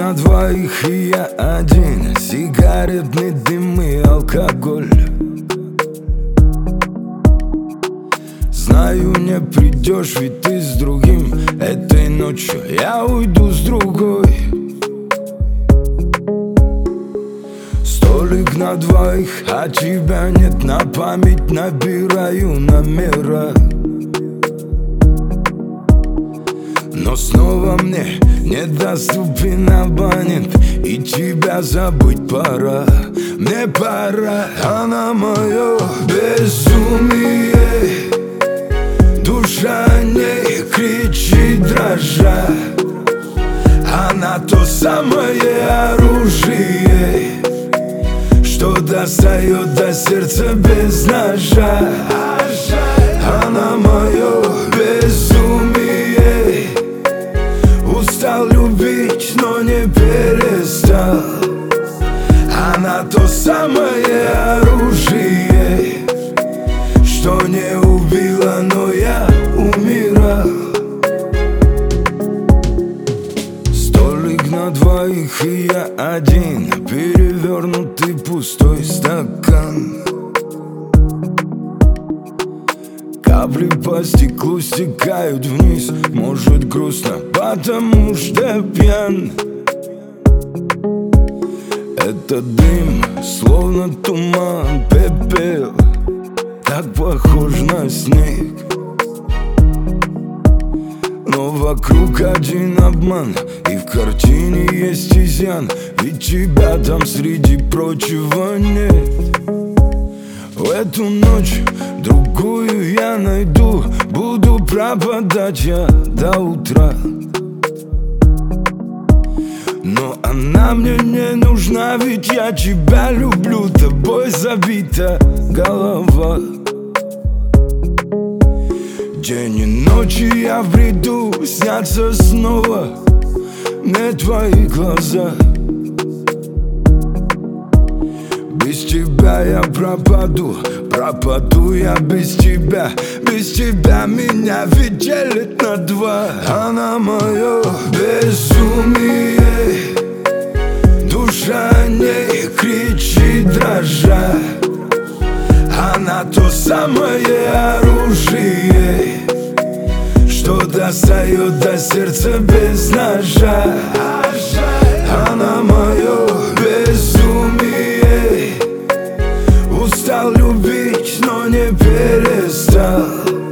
на двоих и я один. Сигаретный дым и алкоголь. Знаю, не придешь, ведь ты с другим. Этой ночью я уйду с другой. Столик на двоих, а тебя нет. На память набираю номера. Но снова мне недоступен абонент, и тебя забыть пора. Мне пора, она мое безумие. Душа не кричит дрожа. Она то самое оружие, что достает до сердца без ножа. Она мое безумие. Устал любить, но не перестал. Она то самое оружие, что не убило, но я умирал. Столик на двоих и я один. Перевернутый пустой стакан. Капли по стеклу стекают вниз. Может, грустно, потому что пьян. Этот дым, словно туман, пепел, так похож на снег. Но вокруг один обман, и в картине есть изъян. Ведь тебя там среди прочего нет. В эту ночь другую я найду. Буду пропадать я до утра. Но она мне не нужна, ведь я тебя люблю. Тобой забита голова. День и ночи я в бреду, снятся снова мне твои глаза. Без тебя я пропаду, пропаду я без тебя. Без тебя меня ведь делит на два. Она мое безумие. Душа не кричит дрожа. Она то самое оружие, что достает до сердца без ножа. Она мое безумие. Устал любить, но не перестал.